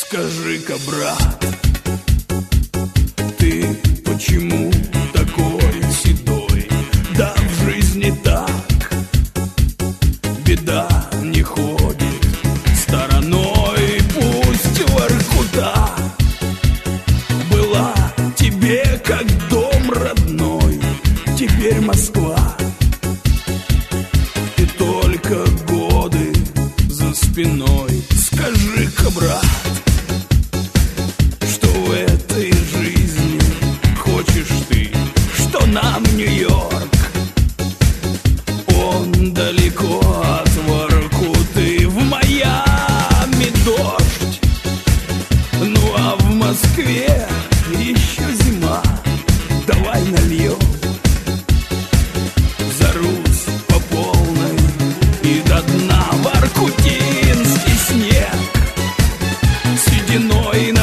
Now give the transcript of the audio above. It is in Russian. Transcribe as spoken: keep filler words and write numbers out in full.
Скажи-ка, брат, ты почему такой седой? Да в жизни так, беда не ходит стороной. Пусть Воркута была тебе как дом родной, теперь Москва, и только годы за спиной. Скажи-ка, брат, что в этой жизни хочешь ты, что нам Нью-Йорк? Он далеко от Воркуты, в Майами дождь, ну а в Москве еще зима. Давай нальем за Русь по полной и до дна. Воркутинский снег сединой